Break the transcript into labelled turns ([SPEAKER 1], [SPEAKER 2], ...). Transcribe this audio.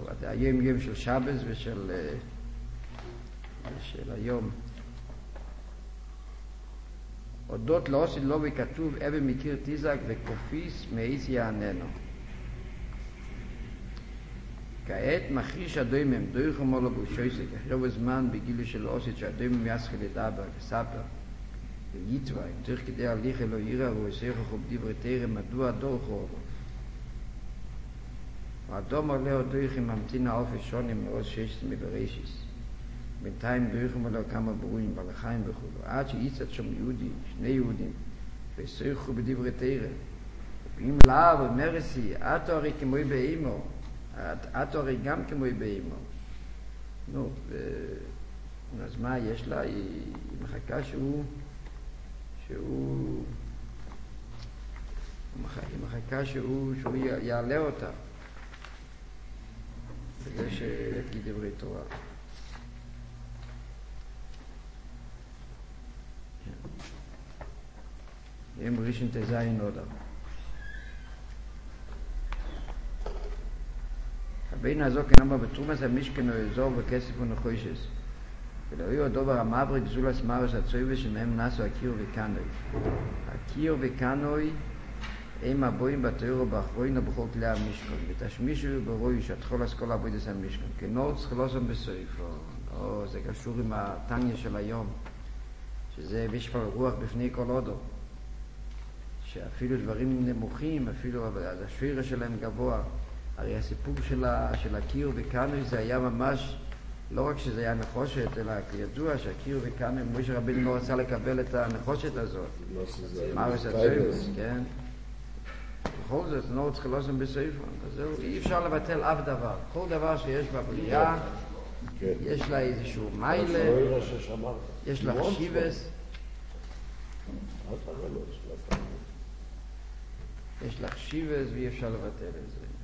[SPEAKER 1] טוב, היום יום של שבס ושל היום. הודות לאוסיד לא וכתוב אבן מקיר תיזק וקופיס מאיס יעננו. כעת מכריש הדוימם דויכו מולו בושויסק אחרי זמן בגילו של אוסיד שהדוימם יסחי לדבר וספר ויתווה אם צריך כדי הליך אלו יראה ועושה חוב דברי תרם מדוע דורכו האדום עולה עוד דויכים ממתין האופי שונים מאוד ששת מבראשיס בינתיים דויכים עולה כמה ברואים בלחיים וכולו עד שיצאת שם יהודי שני יהודים וסויכו בדברי תרם ואם לאו ומרסי עתו הרי כמוי באימו עתו הרי גם כמוי באימו נו אז מה יש לה? היא מחכה שהוא יעלה אותה בזה שיגיד דברי תורה. יום ראשון תזיין עודה. הבין הזו כנאמר בתרומס המשכן או אזור וכסף ונחושס ולא יהיו הדובר המבריק זולס מרס הצויבה שמהם נסו הקיר וקנוי. הקיר וקנוי הם הבואים בתיאור ובאחרוין ובכל כלי המשכן ותשמישו ברוי שתחול אסכול עבודת המשכן כנור צחלוסם בסויפו. זה קשור עם הטניה של היום שזה בשפל רוח בפני כל הודו שאפילו דברים נמוכים אפילו השבירה שלהם גבוה. הרי הסיפור של הקיר וקנוי זה היה ממש לא רק שזה היה נחושת, אלא ידוע שהקיר וקנוי, משה רבינו לא רצה לקבל את הנחושת הזאת. מרס הצויבס, כן? בכל זאת, נור צחלוסם בסויפון. אז זהו, אי אפשר לבטל אף דבר. כל דבר שיש בבריאה, יש לה איזשהו מיילה, יש לה חשיבס. יש לה חשיבס ואי אפשר לבטל את זה.